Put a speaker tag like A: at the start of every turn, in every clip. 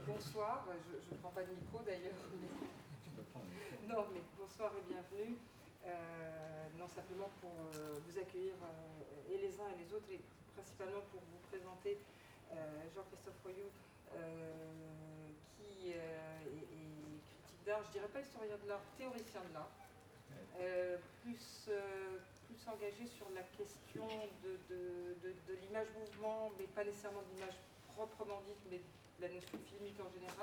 A: bonsoir, je ne prends pas de micro d'ailleurs. Mais... Non, mais bonsoir et bienvenue. Non, simplement pour vous accueillir et les uns et les autres, et principalement pour vous présenter Jean-Christophe Royoux, qui est critique d'art, je ne dirais pas historien de l'art, théoricien de l'art, plus engagé sur la question de l'image mouvement, mais pas nécessairement de l'image proprement dite, mais de la notion filmique en général,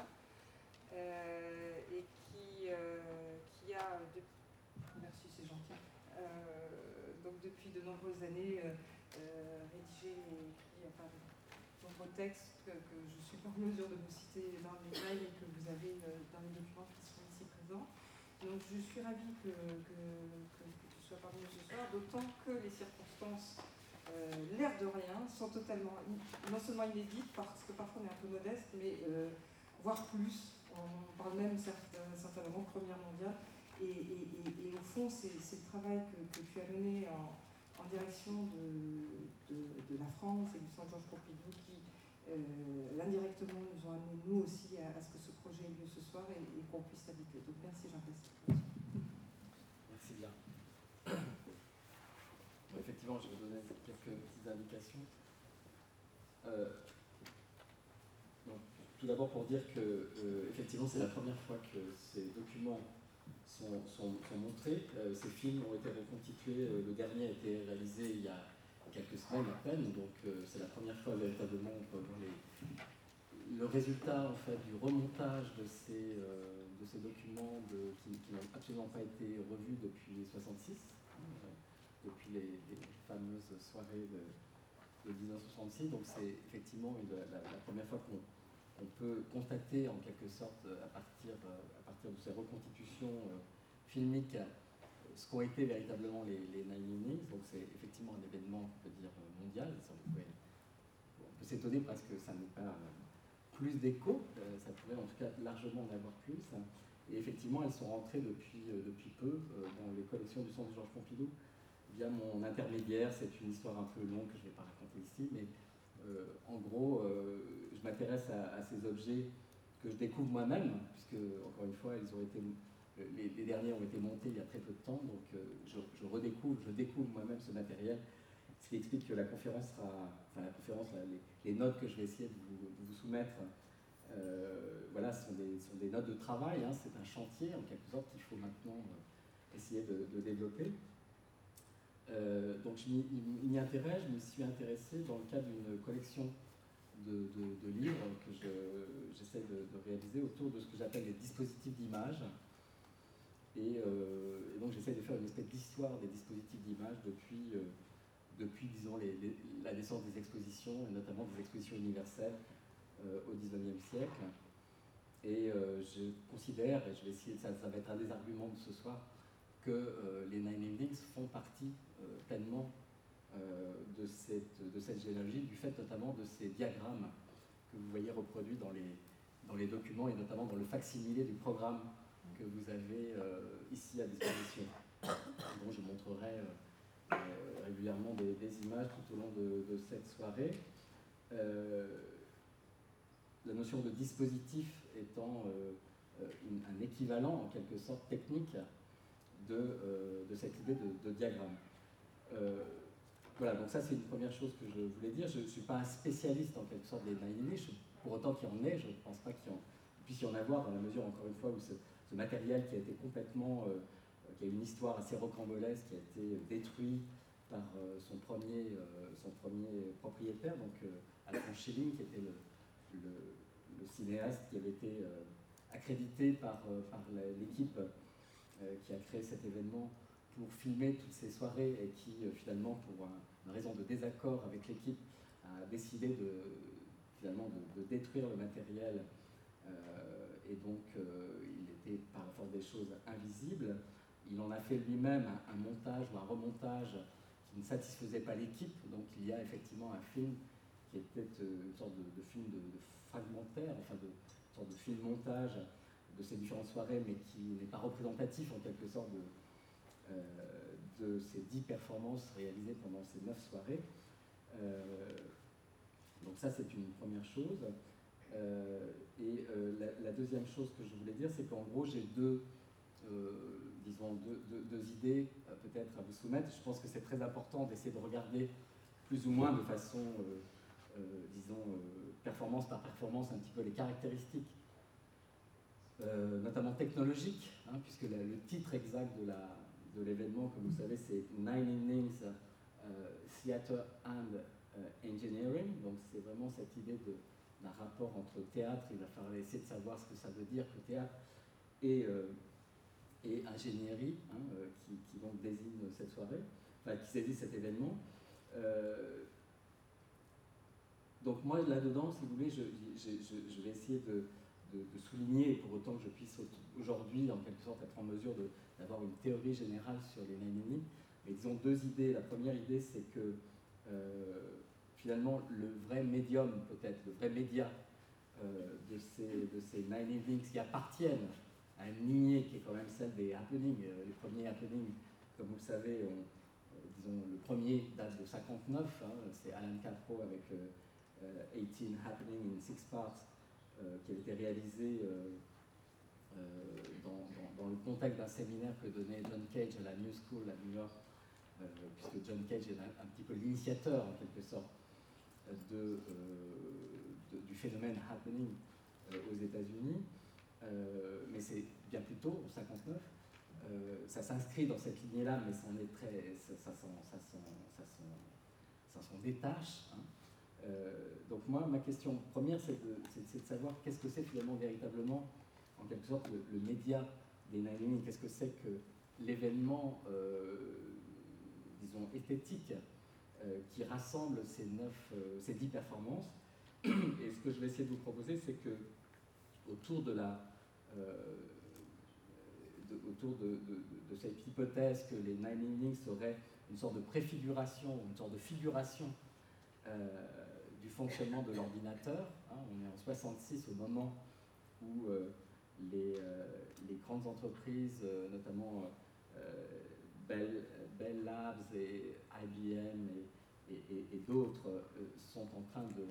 A: et qui a, merci c'est gentil, donc depuis de nombreuses années rédigé et écrit de nombreux textes que je suis pas en mesure de vous citer dans les mails et que vous avez dans les documents qui sont ici présents. Donc je suis ravie que tu sois parmi nous ce soir, d'autant que les circonstances, l'air de rien, sont totalement, non seulement inédites, parce que parfois on est un peu modeste, mais voire plus. On parle même certainement de Première mondiale. Et au fond, c'est le travail que tu as mené en direction de la France et du Centre Georges Pompidou qui, indirectement, nous ont amené nous aussi à ce que ce projet ait lieu ce soir et qu'on puisse s'habituer. Donc merci Jean-Christophe.
B: Merci bien. Bon, effectivement, je vais donner quelques petites indications. Donc, tout d'abord pour dire que effectivement c'est la première fois que ces documents sont montrés. Ces films ont été reconstitués, le dernier a été réalisé il y a quelques semaines à peine, donc c'est la première fois véritablement on peut voir le résultat en fait, du remontage de ces documents qui n'ont absolument pas été revus depuis 1966, depuis les fameuses soirées de 1966. Donc c'est effectivement la première fois qu'on peut constater en quelque sorte à partir de ces reconstitutions filmiques ce qu'ont été véritablement les Nine Innings. Donc c'est effectivement un événement, on peut dire, mondial. On peut s'étonner parce que ça n'est pas plus d'écho, ça pourrait en tout cas largement en avoir plus. Et effectivement, elles sont rentrées depuis peu dans les collections du Centre Georges Pompidou via mon intermédiaire. C'est une histoire un peu longue que je ne vais pas raconter ici, mais en gros, je m'intéresse à ces objets que je découvre moi-même, puisque, encore une fois, les derniers ont été montés il y a très peu de temps, donc je découvre moi-même ce matériel, ce qui explique que la conférence les notes que je vais essayer de vous soumettre, voilà, sont des notes de travail, hein, c'est un chantier, en quelque sorte, qu'il faut maintenant essayer de développer. Donc je m'y intéresse, je me suis intéressé dans le cadre d'une collection de livres que j'essaie de réaliser autour de ce que j'appelle les dispositifs d'image. Et donc j'essaie de faire une espèce d'histoire des dispositifs d'image depuis disons, la naissance des expositions, et notamment des expositions universelles au XIXe siècle. Et je considère, et je vais essayer, ça va être un des arguments de ce soir, que les Nine Innings font partie pleinement de cette généalogie, du fait notamment de ces diagrammes que vous voyez reproduits dans les documents et notamment dans le facsimilé du programme que vous avez ici à disposition, dont je montrerai régulièrement des images tout au long de cette soirée. La notion de dispositif étant un équivalent en quelque sorte technique de cette idée de diagramme. Voilà, donc ça c'est une première chose que je voulais dire. Je ne suis pas un spécialiste en quelque sorte des Nine Innings, pour autant qu'il y en ait, je ne pense pas qu'il puisse y en avoir, dans la mesure encore une fois où ce matériel qui a été complètement, qui a une histoire assez rocambolesque, qui a été détruit par son premier propriétaire, donc Alphonse Schilling, qui était le cinéaste qui avait été accrédité par l'équipe qui a créé cet événement pour filmer toutes ces soirées et qui finalement, pour une raison de désaccord avec l'équipe, a décidé de détruire le matériel et donc il était par la force des choses invisible. Il en a fait lui-même un montage ou un remontage qui ne satisfaisait pas l'équipe, donc il y a effectivement un film qui était une sorte de film de fragmentaire, enfin une sorte de film montage de ces différentes soirées, mais qui n'est pas représentatif en quelque sorte de ces 10 performances réalisées pendant ces 9 soirées. Donc ça c'est une première chose. Et deuxième chose que je voulais dire, c'est qu'en gros, j'ai deux idées peut-être à vous soumettre. Je pense que c'est très important d'essayer de regarder plus ou moins de façon, performance par performance, un petit peu les caractéristiques, notamment technologiques, hein, puisque le titre exact de l'événement, comme vous savez, c'est Nine Evenings Theatre and Engineering. Donc c'est vraiment cette idée d'un rapport entre théâtre. Il va falloir essayer de savoir ce que ça veut dire que théâtre et ingénierie, hein, qui donc désigne cette soirée, enfin qui saisit cet événement. Donc moi là-dedans, si vous voulez, je vais essayer de souligner, pour autant que je puisse aujourd'hui en quelque sorte être en mesure d'avoir une théorie générale sur les nine-ennemis, mais disons deux idées. La première idée, c'est que finalement le vrai médium, peut-être le vrai média de ces nine evenings qui appartiennent à une lignée qui est quand même celle des happenings. Les premiers happenings, comme vous le savez, disons le premier date de 59, hein, c'est Alan Capro avec 18 Happening in 6 Parts, qui a été réalisé dans le contexte d'un séminaire que donnait John Cage à la New School à New York, puisque John Cage est un petit peu l'initiateur en quelque sorte du phénomène happening aux États-Unis. Mais c'est bien plus tôt, en 59. Ça s'inscrit dans cette lignée-là, mais ça s'en détache. Hein. Donc moi, ma question première, c'est de savoir qu'est-ce que c'est finalement véritablement, en quelque sorte, le média des nine evenings. Qu'est-ce que c'est que l'événement, disons, esthétique qui rassemble ces 10 performances. Et ce que je vais essayer de vous proposer, c'est que autour de cette hypothèse que les nine evenings seraient une sorte de préfiguration, une sorte de figuration du fonctionnement de l'ordinateur. Hein, on est en 66 au moment où les grandes entreprises, notamment Bell Labs et IBM et d'autres, sont en train de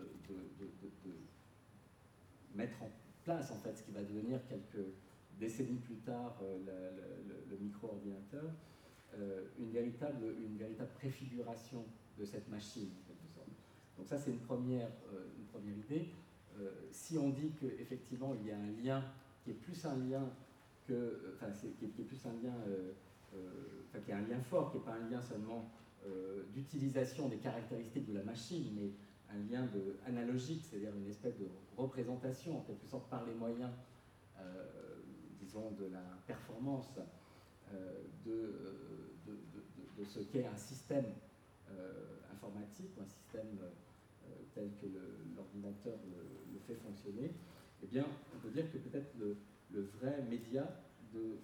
B: mettre en place en fait ce qui va devenir quelques décennies plus tard le micro-ordinateur, une véritable préfiguration de cette machine en quelque sorte. Donc ça c'est une première idée. Si on dit qu'effectivement il y a un lien qui est plus un lien que, enfin qui est plus un lien, qui est un lien fort, qui n'est pas un lien seulement d'utilisation des caractéristiques de la machine, mais un lien analogique, c'est-à-dire une espèce de représentation en quelque sorte par les moyens, disons, de la performance de ce qu'est un système informatique, ou un système tel que l'ordinateur le fait fonctionner. Eh bien, on peut dire que peut-être le vrai média de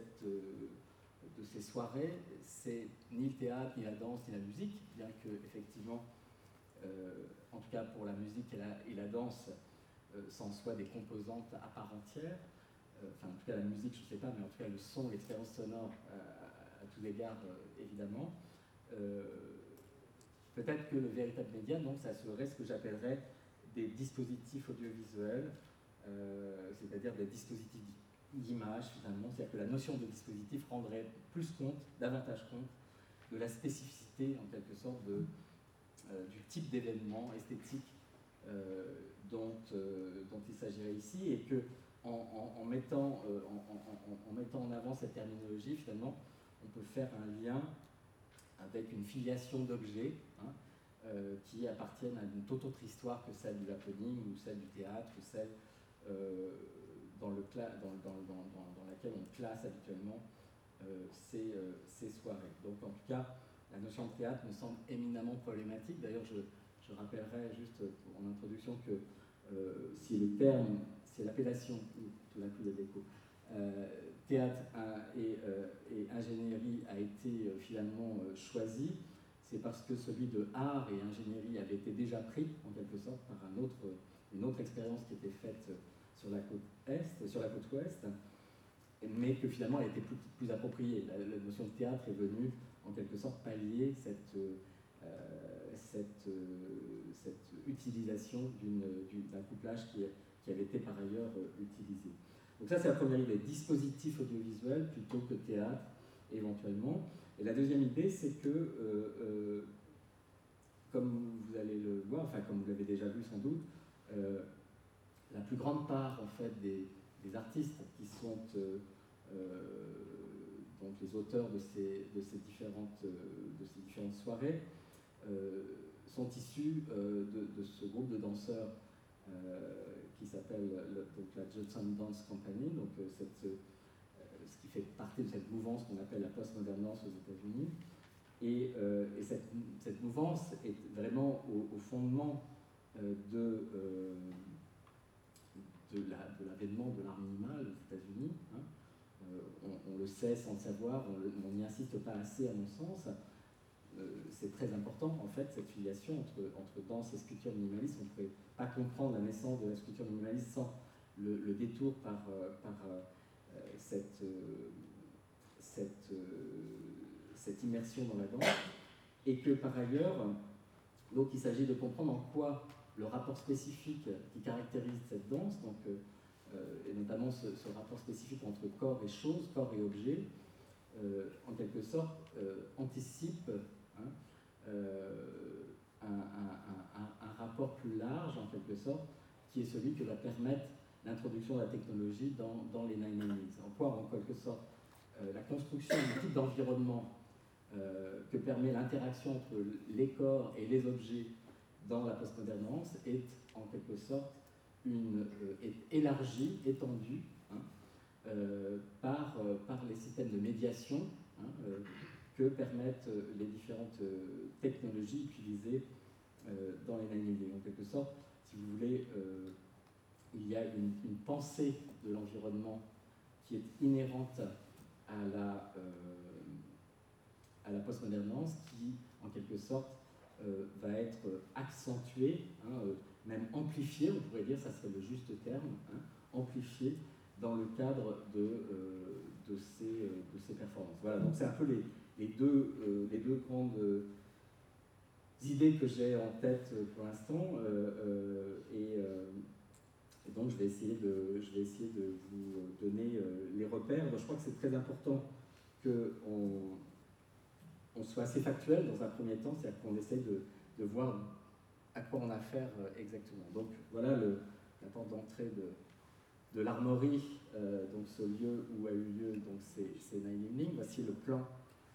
B: ces soirées, c'est ni le théâtre, ni la danse, ni la musique, bien que, effectivement, en tout cas pour la musique et la danse, c'en soit des composantes à part entière. Enfin, en tout cas, la musique, je ne sais pas, mais en tout cas, le son, l'expérience sonore, à tous égards, évidemment. Peut-être que le véritable média, donc, ça serait ce que j'appellerais des dispositifs audiovisuels, c'est-à-dire des dispositifs d'image, finalement. C'est-à-dire que la notion de dispositif rendrait davantage compte de la spécificité, en quelque sorte, du type d'événement esthétique dont il s'agirait ici, et que en mettant en avant cette terminologie, finalement, on peut faire un lien avec une filiation d'objets, hein, qui appartiennent à une toute autre histoire que celle du happening, ou celle du théâtre, ou celle dans laquelle on classe habituellement ces soirées. Donc en tout cas, la notion de théâtre me semble éminemment problématique. D'ailleurs, je rappellerai juste en introduction que si l'appellation, tout d'un coup il y a d'écho, théâtre et ingénierie a été finalement choisi, c'est parce que celui de art et ingénierie avait été déjà pris, en quelque sorte, par une autre expérience qui était faite sur la côte ouest, mais que finalement elle était plus appropriée. La notion de théâtre est venue en quelque sorte pallier cette utilisation d'un couplage qui qui avait été par ailleurs utilisée. Donc ça, c'est la première idée, dispositif audiovisuel plutôt que théâtre, éventuellement. Et la deuxième idée, c'est que, comme vous allez le voir, enfin comme vous l'avez déjà vu sans doute, la plus grande part en fait des artistes qui sont donc les auteurs de ces différentes soirées sont issus de ce groupe de danseurs qui s'appelle la Judson Dance Company, donc ce qui fait partie de cette mouvance qu'on appelle la postmodern dance aux États-Unis. Et cette mouvance est vraiment au fondement de l'avènement de l'art minimal aux États-Unis. Hein. On le sait sans le savoir, on n'y insiste pas assez à mon sens. C'est très important en fait cette filiation entre danse et sculpture minimaliste. On ne pourrait pas comprendre la naissance de la sculpture minimaliste sans le détour par cette immersion dans la danse, et que par ailleurs, donc il s'agit de comprendre en quoi le rapport spécifique qui caractérise cette danse, donc, et notamment ce rapport spécifique entre corps et chose, corps et objet, en quelque sorte anticipe un rapport plus large, en quelque sorte, qui est celui que va permettre l'introduction de la technologie dans les Nine Innings. En quoi, en quelque sorte, la construction du type d'environnement que permet l'interaction entre les corps et les objets dans la postmodernance est en quelque sorte est élargie, étendue par les systèmes de médiation que permettent les différentes technologies utilisées dans les Nine Innings. En quelque sorte, si vous voulez, il y a une pensée de l'environnement qui est inhérente à la postmodernance, qui, en quelque sorte, va être accentuée, même amplifiée, on pourrait dire, ça serait le juste terme, amplifiée dans le cadre de ces performances. Voilà, donc c'est un peu les deux grandes idées que j'ai en tête pour l'instant, et donc je vais essayer de vous donner les repères. Donc, je crois que c'est très important qu'on soit assez factuel dans un premier temps, c'est-à-dire qu'on essaye de voir à quoi on a affaire exactement. Donc voilà la porte d'entrée de l'Armory, donc ce lieu où a eu lieu donc, ces Nine Innings. Voici le plan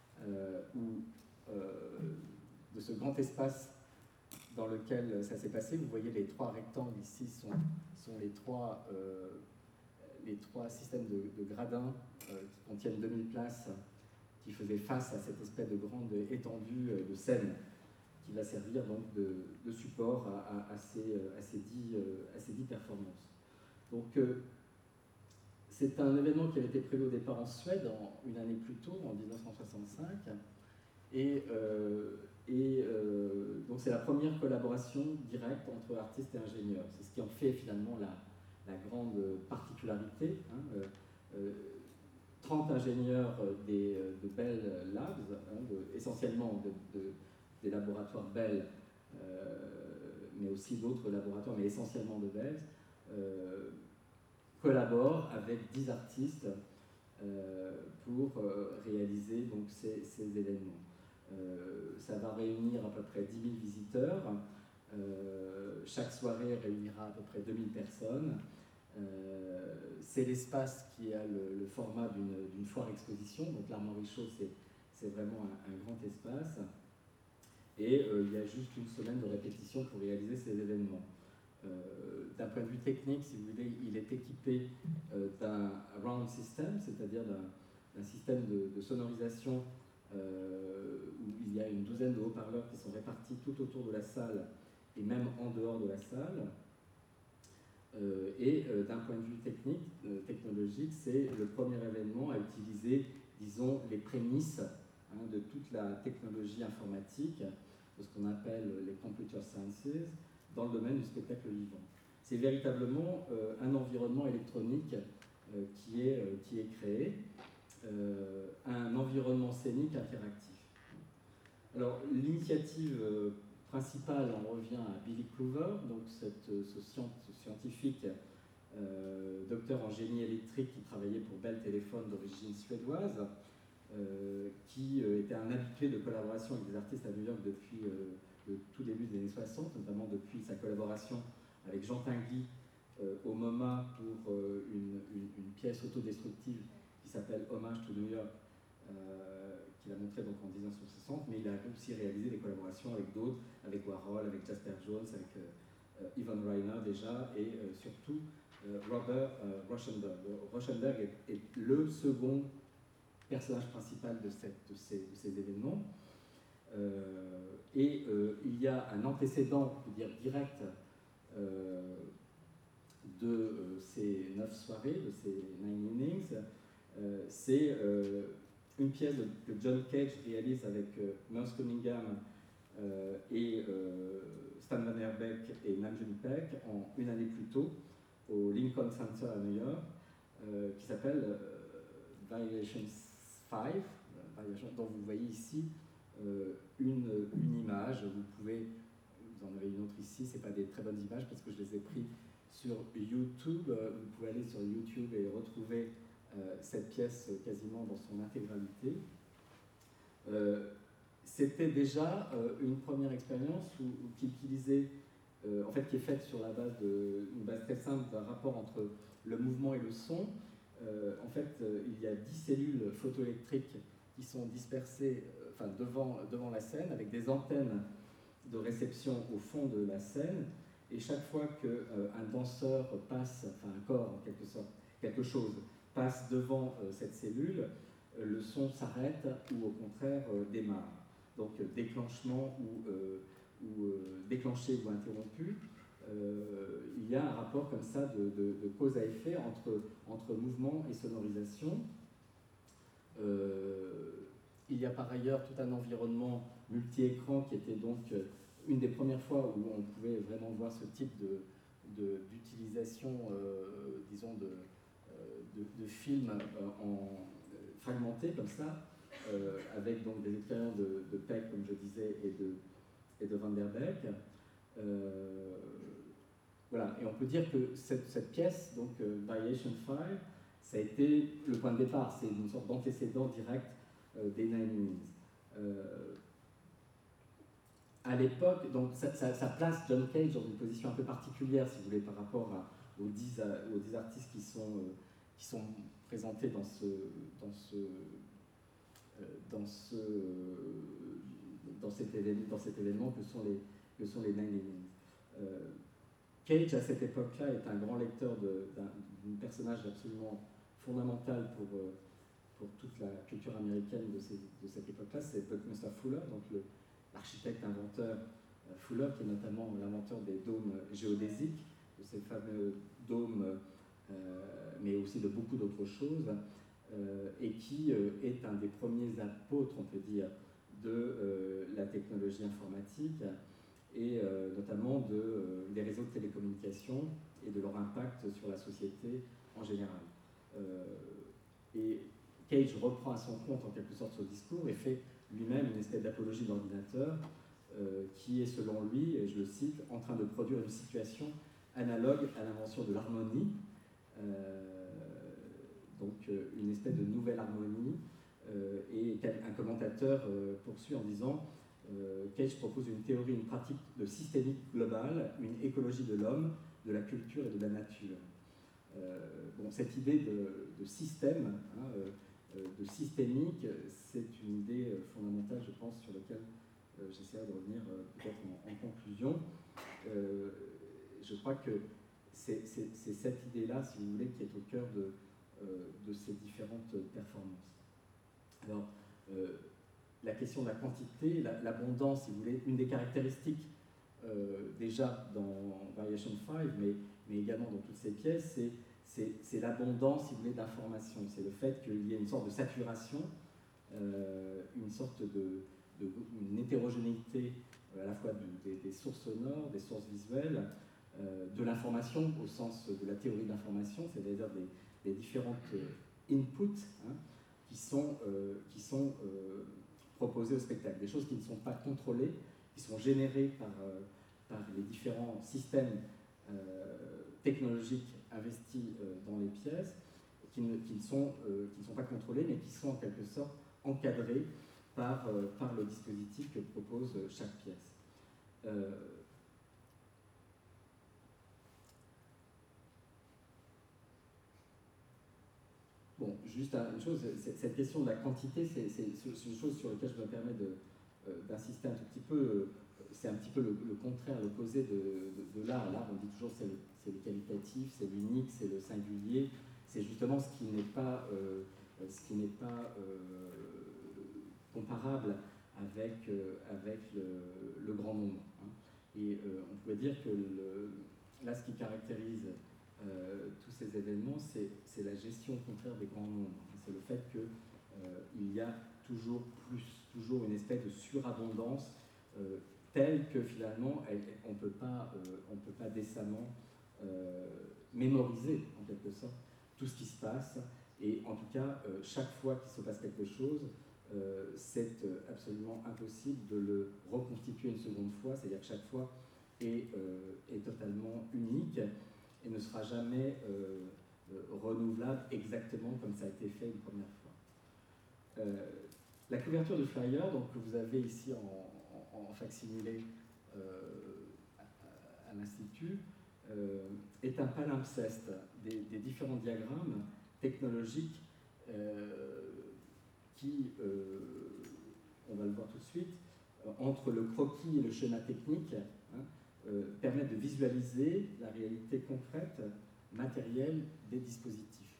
B: de ce grand espace dans lequel ça s'est passé. Vous voyez les trois rectangles ici sont les trois systèmes de gradins qui contiennent 2000 places, qui faisaient face à cette espèce de grande étendue de scène qui va servir donc de support à ces 10 performances. Donc c'est un événement qui avait été prévu au départ en Suède une année plus tôt, en 1965, et donc c'est la première collaboration directe entre artistes et ingénieurs. C'est ce qui en fait finalement la grande particularité. 30 ingénieurs de Bell Labs, essentiellement des laboratoires Bell, mais aussi d'autres laboratoires, mais essentiellement de Bell, collaborent avec 10 artistes pour réaliser donc, ces événements. Ça va réunir à peu près 10 000 visiteurs. Chaque soirée réunira à peu près 2000 personnes. C'est l'espace qui a le format d'une foire-exposition, donc l'Armory Show, c'est vraiment un grand espace. Et il y a juste une semaine de répétition pour réaliser ces événements. D'un point de vue technique, si vous voulez, il est équipé d'un round system, c'est-à-dire d'un système de sonorisation où il y a une douzaine de haut-parleurs qui sont répartis tout autour de la salle et même en dehors de la salle. Et d'un point de vue technologique, c'est le premier événement à utiliser, disons, les prémices de toute la technologie informatique, de ce qu'on appelle les computer sciences, dans le domaine du spectacle vivant. C'est véritablement un environnement électronique qui est créé, un environnement scénique interactif. Alors, l'initiative principale, on revient à Billy Clover, donc ce scientifique docteur en génie électrique qui travaillait pour Bell Telephone d'origine suédoise, qui était un habitué de collaboration avec des artistes à New York depuis le tout début des années 60, notamment depuis sa collaboration avec Jean Tinguely au MoMA pour une pièce autodestructive qui s'appelle Hommage to New York, qu'il a montré donc en 1960, mais il a aussi réalisé des collaborations avec d'autres, avec Warhol, avec Jasper Jones, avec Yvonne Rainer déjà, et surtout Robert Rauschenberg. Rauschenberg est le second personnage principal de ces événements. Il y a un antécédent, on peut dire direct, de ces 9 soirées, de ces 9 evenings. C'est une pièce que John Cage réalise avec Merce Cunningham et Stan Van Der Beek et Nam June Paik une année plus tôt au Lincoln Center à New York, qui s'appelle Variation 5, dont vous voyez ici une image. Vous en avez une autre ici, ce n'est pas des très bonnes images parce que je les ai prises sur YouTube. Vous pouvez aller sur YouTube et retrouver cette pièce quasiment dans son intégralité. C'était déjà une première expérience qui utilisait, en fait, qui est faite sur la base d'une base très simple d'un rapport entre le mouvement et le son. En fait, il y a 10 cellules photoélectriques qui sont dispersées devant la scène avec des antennes de réception au fond de la scène. Et chaque fois qu'un danseur passe, un corps en quelque sorte, quelque chose passe devant cette cellule, le son s'arrête ou au contraire démarre. Donc déclenchement ou déclenché ou interrompu. Il y a un rapport comme ça de cause à effet entre mouvement et sonorisation. Il y a par ailleurs tout un environnement multi-écran qui était donc une des premières fois où on pouvait vraiment voir ce type d'utilisation, disons, de films fragmentés comme ça, avec donc des expériences de Peck, comme je disais, et de Van Der Beek. Voilà, et on peut dire que cette pièce, donc Variation 5, ça a été le point de départ, c'est une sorte d'antécédent direct des Nine Innings. À l'époque, donc ça place John Cage dans une position un peu particulière, si vous voulez, par rapport aux 10 artistes qui sont présentés dans cet événement que sont les Nine Innings. Cage, à cette époque-là, est un grand lecteur d'un personnage absolument fondamental pour toute la culture américaine de cette époque-là, c'est Buckminster Fuller, donc l'architecte inventeur Fuller, qui est notamment l'inventeur des dômes géodésiques, de ces fameux dômes, mais aussi de beaucoup d'autres choses, et qui est un des premiers apôtres, on peut dire, de la technologie informatique, et notamment des réseaux de télécommunications et de leur impact sur la société en général. Et Cage reprend à son compte en quelque sorte ce discours et fait lui-même une espèce d'apologie de l'ordinateur qui est, selon lui, et je le cite, en train de produire une situation analogue à l'invention de l'harmonie, donc une espèce de nouvelle harmonie, et un commentateur poursuit en disant Cage propose une théorie, une pratique de systémique globale, une écologie de l'homme, de la culture et de la nature. Cette idée de système, de systémique, c'est une idée fondamentale, je pense, sur laquelle j'essaierai de revenir peut-être en conclusion. Je crois que c'est cette idée-là, si vous voulez, qui est au cœur de ces différentes performances. Alors, la question de la quantité, l'abondance, si vous voulez, une des caractéristiques déjà dans Variation 5, mais également dans toutes ces pièces, c'est l'abondance, si vous voulez, d'informations. C'est le fait qu'il y ait une sorte de saturation, une sorte une hétérogénéité à la fois des sources sonores, des sources visuelles, de l'information au sens de la théorie de l'information, c'est-à-dire des différentes inputs qui sont proposés au spectacle, des choses qui ne sont pas contrôlées, qui sont générées par les différents systèmes technologiques investis dans les pièces, qui ne sont pas contrôlés, mais qui sont en quelque sorte encadrés par le dispositif que propose chaque pièce. Bon, juste une chose, cette question de la quantité, c'est une chose sur laquelle je me permets d'insister un tout petit peu. C'est un petit peu le contraire, l'opposé de l'art. L'art, on dit toujours, c'est le qualitatif, c'est l'unique, c'est le singulier. C'est justement ce qui n'est pas comparable avec le grand nombre. Hein. Et on pourrait dire que là, ce qui caractérise tous ces événements, c'est la gestion contraire des grands nombres. C'est le fait qu'il y a toujours plus, toujours une espèce de surabondance telle que finalement on ne peut pas décemment mémoriser en quelque sorte tout ce qui se passe. Et en tout cas, chaque fois qu'il se passe quelque chose, c'est absolument impossible de le reconstituer une seconde fois, c'est-à-dire que chaque fois est totalement unique et ne sera jamais renouvelable exactement comme ça a été fait une première fois. La couverture de flyer, donc, que vous avez ici en facsimilé à l'Institut, est un palimpseste des différents diagrammes technologiques qui, on va le voir tout de suite, entre le croquis et le schéma technique, permettent de visualiser la réalité concrète, matérielle des dispositifs.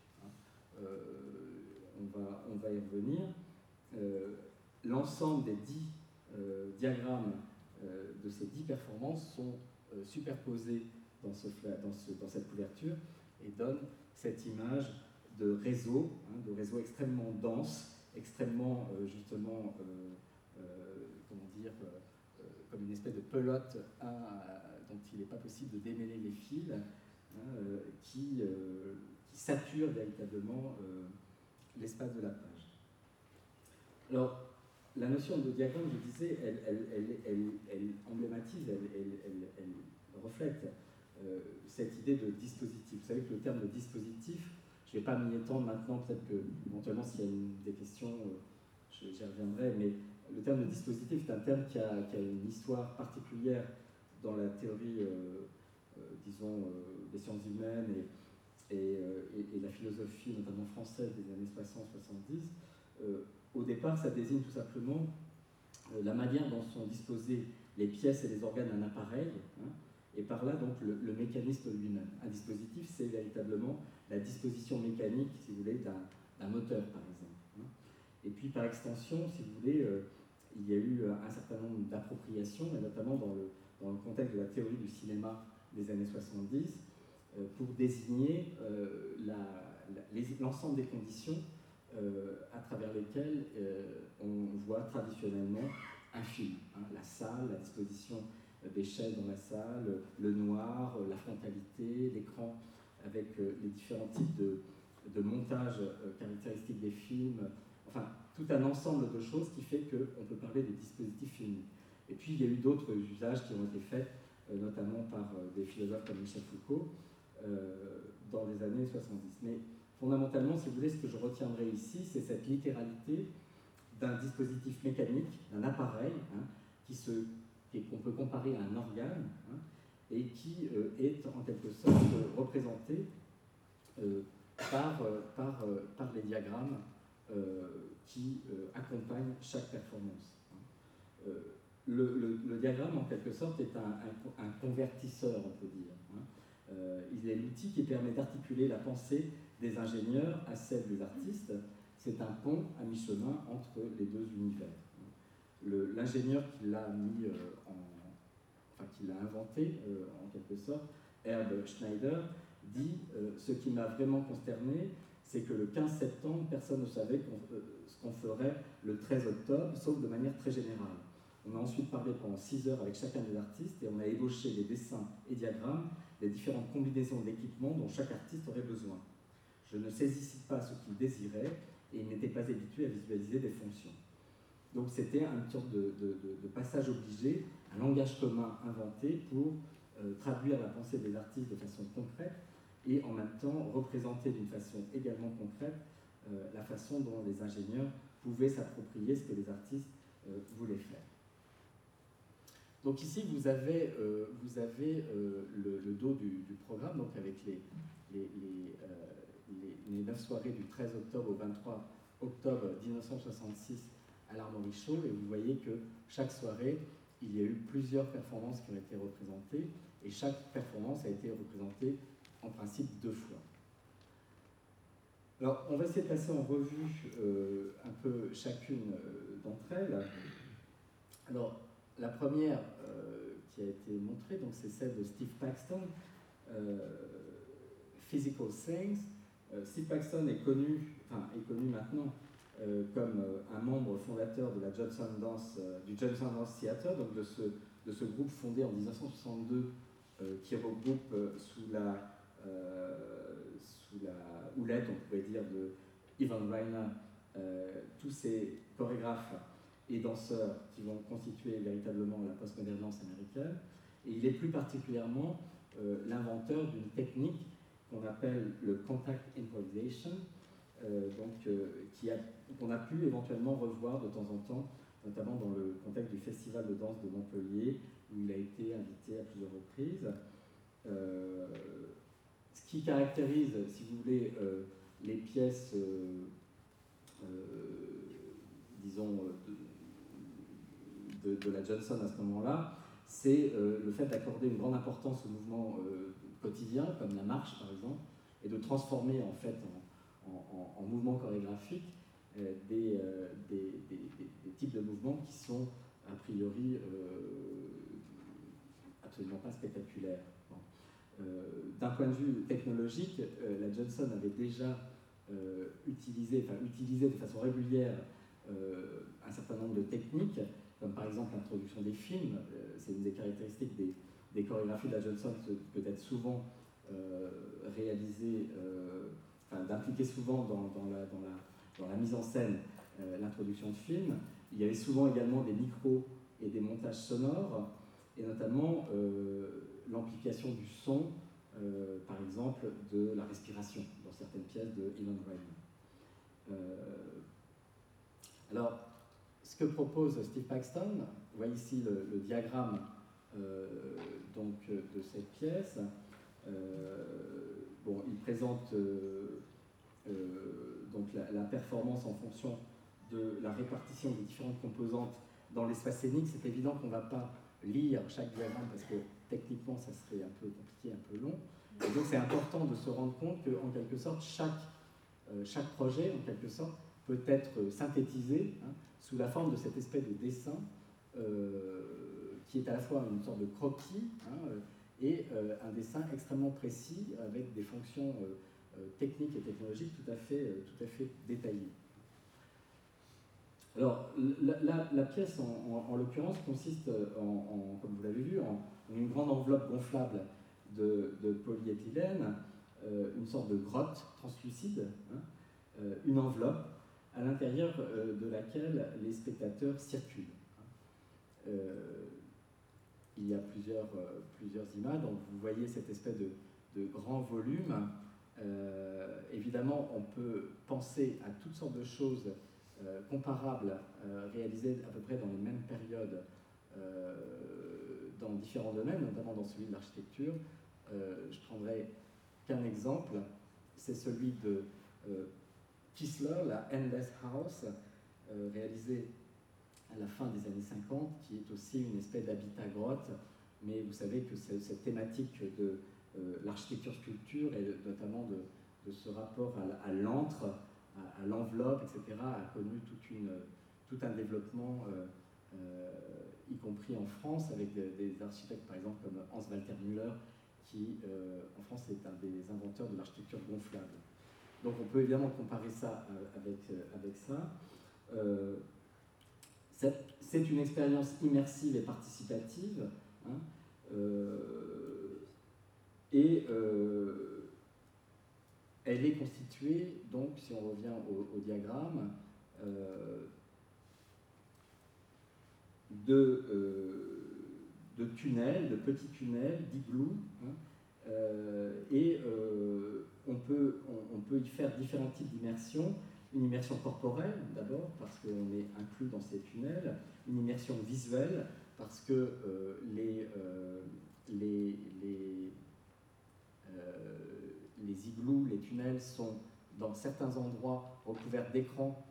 B: On va y revenir. L'ensemble des 10 diagrammes de ces 10 performances sont superposés dans cette couverture et donnent cette image de réseau extrêmement dense, extrêmement justement, comment dire, comme une espèce de pelote dont il n'est pas possible de démêler les fils, qui sature véritablement l'espace de la page. Alors, la notion de diagramme, je disais, elle emblématise, elle reflète cette idée de dispositif. Vous savez que le terme de dispositif, je ne vais pas m'y étendre maintenant, peut-être que éventuellement s'il y a des questions, j'y reviendrai, mais le terme de dispositif est un terme qui a une histoire particulière dans la théorie, disons, des sciences humaines et la philosophie, notamment française, des années 60-70. Au départ, ça désigne tout simplement la manière dont sont disposées les pièces et les organes d'un appareil, et par là, donc, le mécanisme lui-même. Un dispositif, c'est véritablement la disposition mécanique, si vous voulez, d'un moteur, par exemple. Et puis, par extension, si vous voulez, il y a eu un certain nombre d'appropriations, et notamment dans le contexte de la théorie du cinéma des années 70, pour désigner l'ensemble des conditions à travers lesquelles on voit traditionnellement un film. La salle, la disposition des chaises dans la salle, le noir, la frontalité, l'écran avec les différents types de montages caractéristiques des films, enfin tout un ensemble de choses qui fait qu'on peut parler de dispositifs filmiques. Et puis il y a eu d'autres usages qui ont été faits, notamment par des philosophes comme Michel Foucault, dans les années 70. Mais fondamentalement, si vous voulez, ce que je retiendrai ici, c'est cette littéralité d'un dispositif mécanique, d'un appareil, qu'on peut comparer à un organe, et qui est en quelque sorte représenté par les diagrammes qui accompagnent chaque performance. Le diagramme, en quelque sorte, est un convertisseur, on peut dire. Il est l'outil qui permet d'articuler la pensée des ingénieurs à celle des artistes. C'est un pont à mi-chemin entre les deux univers. L'ingénieur qui l'a qui l'a inventé, en quelque sorte, Herb Schneider, dit ce qui m'a vraiment consterné, c'est que le 15 septembre, personne ne savait ce qu'on ferait le 13 octobre, sauf de manière très générale. On a ensuite parlé pendant 6 heures avec chacun des artistes et on a ébauché les dessins et diagrammes des différentes combinaisons d'équipements dont chaque artiste aurait besoin. Je ne saisissais pas ce qu'il désirait et il n'était pas habitué à visualiser des fonctions. Donc c'était une sorte de passage obligé, un langage commun inventé pour traduire la pensée des artistes de façon concrète et en même temps représenter d'une façon également concrète la façon dont les ingénieurs pouvaient s'approprier ce que les artistes voulaient faire. Donc ici, vous avez le dos du programme, donc avec les 9 soirées du 13 octobre au 23 octobre 1966 à l'Armory Show, et vous voyez que chaque soirée, il y a eu plusieurs performances qui ont été représentées, et chaque performance a été représentée en principe 2 fois. Alors, on va essayer de passer en revue un peu chacune d'entre elles. Alors, la première qui a été montrée, donc c'est celle de Steve Paxton, Physical Things. Steve Paxton est connu maintenant comme un membre fondateur de la du Johnson Dance Theatre, donc de ce groupe fondé en 1962 qui regroupe sous la houlette, on pourrait dire, de Ivan Reiner, tous ces chorégraphes et danseurs qui vont constituer véritablement la postmoderne danse américaine. Et il est plus particulièrement l'inventeur d'une technique qu'on appelle le contact improvisation, qu'on a pu éventuellement revoir de temps en temps, notamment dans le contexte du Festival de danse de Montpellier, où il a été invité à plusieurs reprises. Ce qui caractérise, si vous voulez, les pièces, disons, de la Johnson à ce moment-là, c'est le fait d'accorder une grande importance aux mouvements quotidiens, comme la marche par exemple, et de transformer en fait en mouvements chorégraphiques des types de mouvements qui sont a priori absolument pas spectaculaires. D'un point de vue technologique, la Johnson avait déjà utilisé de façon régulière un certain nombre de techniques, comme par exemple l'introduction des films. C'est une des caractéristiques des chorégraphies de la Johnson, peut-être souvent réalisées, d'impliquer souvent dans la mise en scène l'introduction de films. Il y avait souvent également des micros et des montages sonores, et notamment l'amplification du son, par exemple, de la respiration dans certaines pièces de Ivan Reiner. Alors, ce que propose Steve Paxton, vous voyez ici le diagramme donc, de cette pièce. Il présente donc la performance en fonction de la répartition des différentes composantes dans l'espace scénique. C'est évident qu'on ne va pas lire chaque diagramme parce que techniquement ça serait un peu compliqué, un peu long. Et donc c'est important de se rendre compte qu'en quelque sorte chaque projet en quelque sorte peut être synthétisé sous la forme de cette espèce de dessin qui est à la fois une sorte de croquis et un dessin extrêmement précis avec des fonctions techniques et technologiques tout à fait détaillées. Alors, la pièce, en l'occurrence, consiste, comme vous l'avez vu, en une grande enveloppe gonflable de polyéthylène, une sorte de grotte translucide, une enveloppe à l'intérieur de laquelle les spectateurs circulent. Il y a plusieurs images, donc vous voyez cette espèce de grand volume. Évidemment, on peut penser à toutes sortes de choses comparables, réalisées à peu près dans les mêmes périodes dans différents domaines, notamment dans celui de l'architecture. Je prendrai qu'un exemple, c'est celui de Kistler, la Endless House, réalisée à la fin des années 50, qui est aussi une espèce d'habitat-grotte, mais vous savez que cette thématique de l'architecture-sculpture et notamment de ce rapport à l'antre, à l'enveloppe, etc., a connu tout un développement, y compris en France, avec des architectes, par exemple, comme Hans-Walter Müller, qui, en France, est un des inventeurs de l'architecture gonflable. Donc on peut évidemment comparer ça avec ça. C'est une expérience immersive et participative, et elle est constituée, donc, si on revient au diagramme, tunnels, de petits tunnels, d'igloo, on peut y faire différents types d'immersion. Une immersion corporelle d'abord, parce qu'on est inclus dans ces tunnels, une immersion visuelle, parce que les igloos, les tunnels sont dans certains endroits recouverts d'écrans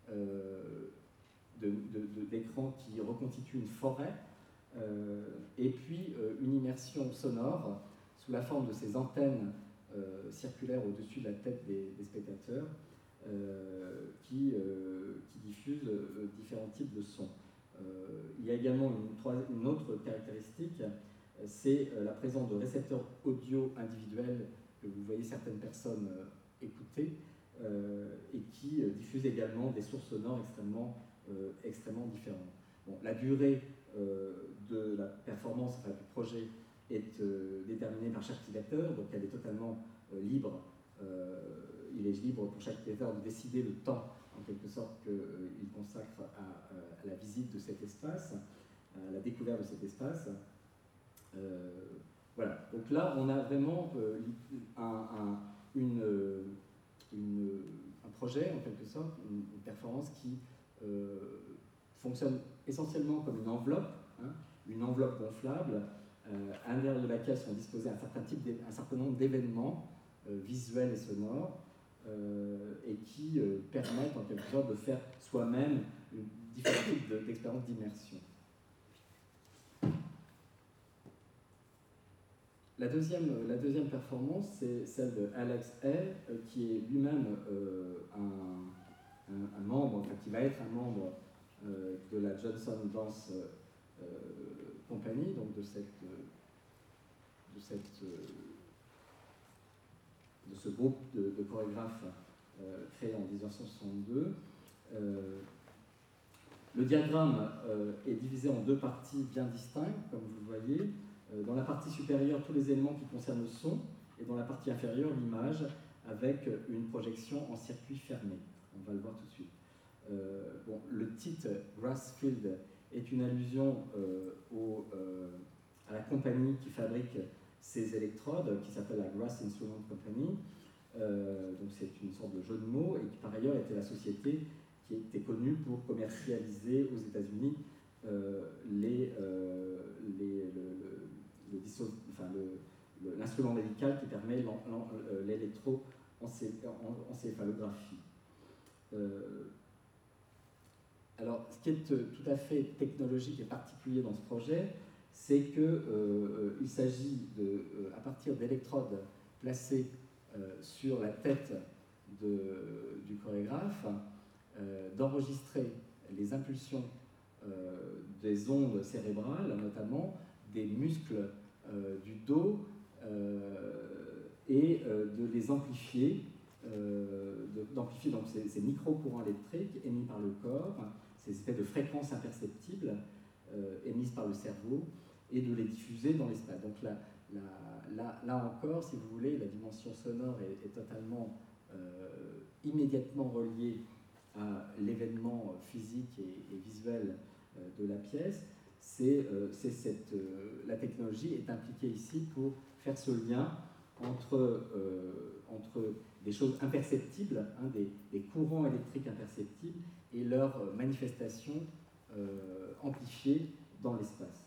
B: qui reconstituent une forêt, et puis une immersion sonore sous la forme de ces antennes circulaires au-dessus de la tête des spectateurs qui diffusent différents types de sons. Il y a également une autre caractéristique, c'est la présence de récepteurs audio individuels que vous voyez certaines personnes écouter et qui diffusent également des sources sonores extrêmement différentes. Bon, la durée de la performance, enfin, du projet est déterminée par chaque utilisateur, donc elle est totalement libre. Il est libre pour chaque utilisateur de décider le temps, en quelque sorte, qu'il consacre à la visite de cet espace, à la découverte de cet espace. Voilà, donc là, on a vraiment un projet, en quelque sorte, une performance qui fonctionne essentiellement comme une enveloppe gonflable, à l'intérieur de laquelle sont disposés un certain nombre d'événements visuels et sonores, et qui permettent en quelque sorte de faire soi-même différents types d'expériences d'immersion. La deuxième performance, c'est celle de Alex Hay, qui est lui-même un membre, enfin qui va être un membre de la Johnson Dance Company, donc de ce groupe de chorégraphes créé en 1962. Le diagramme est divisé en deux parties bien distinctes, comme vous le voyez. Dans la partie supérieure, tous les éléments qui concernent le son, et dans la partie inférieure, l'image, avec une projection en circuit fermé. On va le voir tout de suite. Bon, le titre Grassfield est une allusion à la compagnie qui fabrique ces électrodes, qui s'appelle la Grass Instrument Company. Donc c'est une sorte de jeu de mots, et qui par ailleurs était la société qui était connue pour commercialiser aux États-Unis l'instrument médical qui permet l'électroencéphalographie. Alors, ce qui est tout à fait technologique et particulier dans ce projet, c'est qu'il s'agit à partir d'électrodes placées sur la tête du chorégraphe, d'enregistrer les impulsions des ondes cérébrales, notamment des muscles du dos, et de les amplifier, d'amplifier donc ces micro-courants électriques émis par le corps, ces espèces de fréquences imperceptibles émises par le cerveau, et de les diffuser dans l'espace. Donc là encore, si vous voulez, la dimension sonore est totalement immédiatement reliée à l'événement physique et visuel de la pièce. La technologie est impliquée ici pour faire ce lien entre des choses imperceptibles, des courants électriques imperceptibles, et leur manifestation amplifiée dans l'espace.